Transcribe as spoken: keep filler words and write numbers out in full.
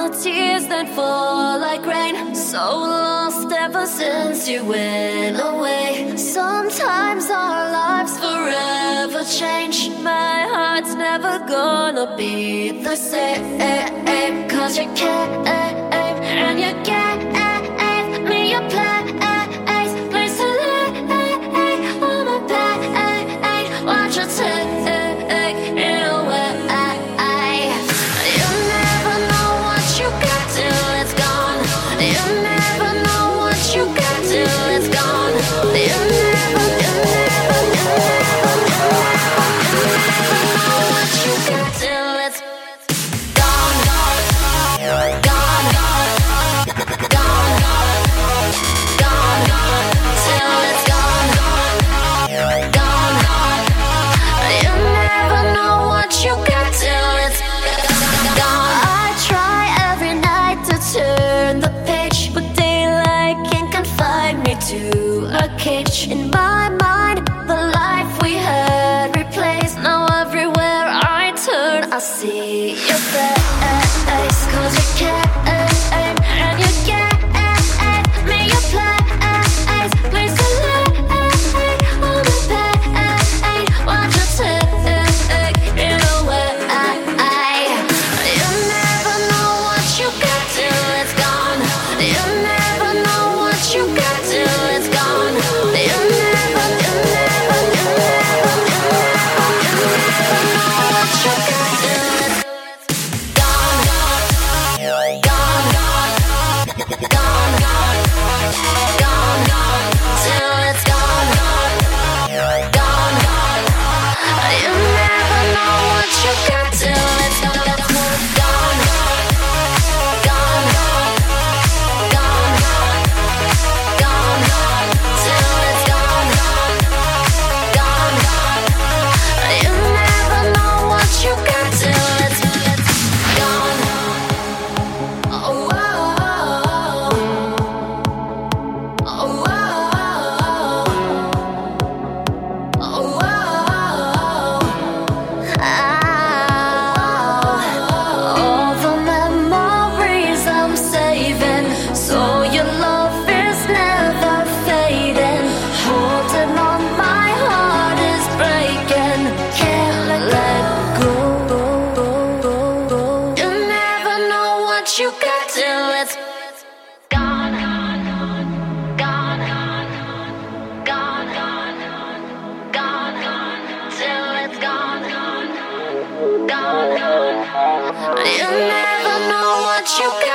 the tears that fall like rain. So lost ever since you went away. Sometimes our lives forever change. My heart's never gonna be the same. Cause you can't, and you can't me a place, place to lay on my pain. Watch you take it away. You never know what you got till it's gone. You never know what you got till it's gone. You never, you never, you never, you never, you never know what you got till it's gone, gone, gone, gone, gone, till it's gone, gone. You never know what you got till it's gone. I try every night to turn the page, but daylight can't confine me to a cage. In my mind, the life we had replaced. Now everywhere I turn, I see your face. Cause you can't, and you can't me a place, place to lay on the pain. Watch you take it away. You never know what you got till it's gone. You never know what you got till it's gone. You never, you never, you never, you never, you never know what you got till it's gone, gone, gone, gone, gone, till it's gone, gone. You never know what you got till it's gone, gone, gone, gone, gone, till it's gone, gone. You never know what you got till it's gone. Oh, oh, oh, oh, oh, all the memories I'm saving, so your love is never fading. Holding on, my heart is breaking. Can't let go. You never know what you got till it's gone, gone, gone, gone, till it's gone, gone. You never know what you got.